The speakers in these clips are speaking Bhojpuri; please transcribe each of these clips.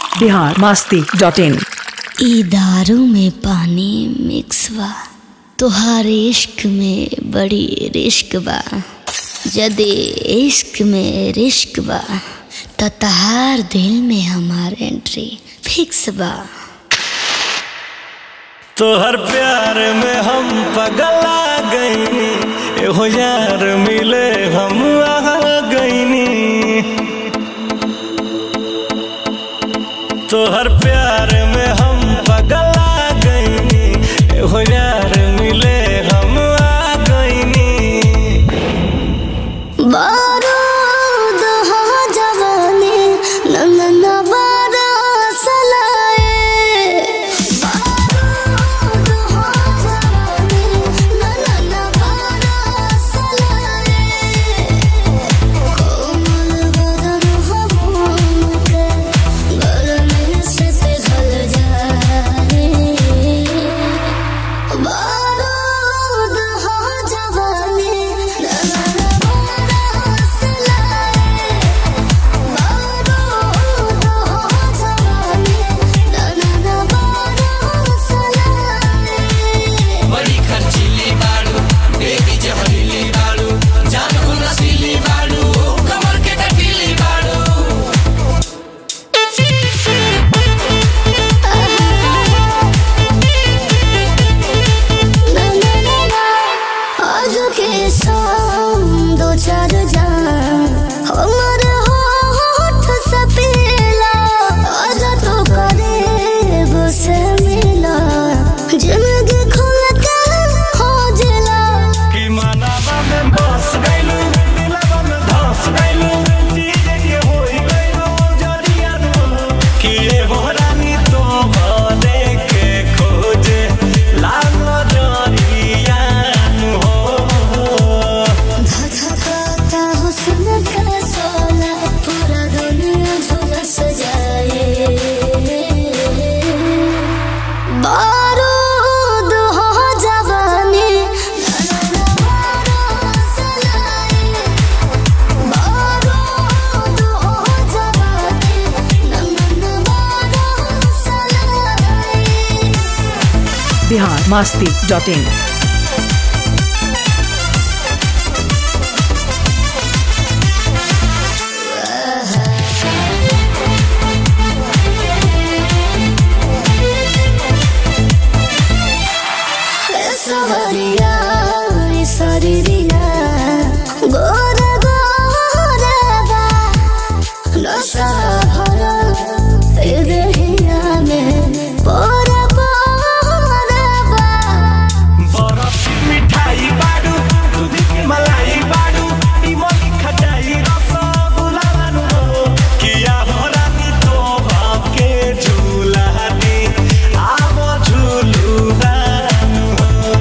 biharmasti.in। ई दारू में पानी मिक्स बा, तोहार इश्क में बड़ी रिस्क बा। जदे इश्क में रिस्क बा त तहार दिल में हमार एंट्री फिक्स बा। तोहर प्यार में हम पगला गईनी, एहो यार मिले हम आ गईनी। तोहर प्यार में हम पगला गईनी, एहो यार मिले हम आ गईनी। बारूद हो जवानी नंदन बारस लाए। बारूद हो जवानी नंदन बारस लाए। कोमल बदन हो मोम के गरमी से पिघल जाए। बारूद हो जवानी नंदन बारस लाए। बारूद हो जवानी नंदन बारस लाए। बड़ी खर्चीली बाड़ू, बेबी जहरीली बाड़ू, जानू नशीली बाड़ू, कमर के कटीली बाड़ू। आज के शाम दो चार जान हमर होठ से पीला। आज तो करीब से मिला, जिंदगी खुल के हो जिला। कि मानवा में बस गइलू, दिलवा में धस गइलू, चीजे के होई गइलू जरिया नु। कि एहो रानी तो भले के खोजे लागो जरिया नु हो। धधकाता हुस्न का सोला पूरा दुनिया झुलस जाए। बारूद हो जवानी नंदन बारस लाए। बारूद हो जवानी नंदन बारस लाए। biharmasti.in। सवरिया सरिया गोर गोरबा नशा भरा ए देहिया में पोर पोरबा। बरफ की मिठाई बाडू, दूध की मलाई बाडू, इमली खटाई रसगुल्ला बानू हो। किया हो रानी तो भाके झूला दी, आवो झूलू बानू हो।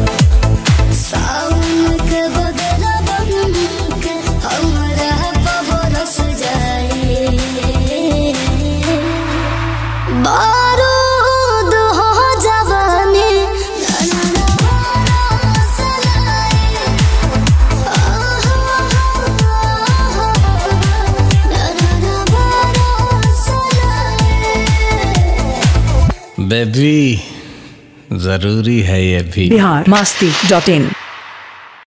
सावन के बदला बन के हमरा बरस जाए। बारूद हो जवानी नंदन बारस लाए। नंदन बारस लाए। बेबी जरूरी है ये भी। biharmasti.in।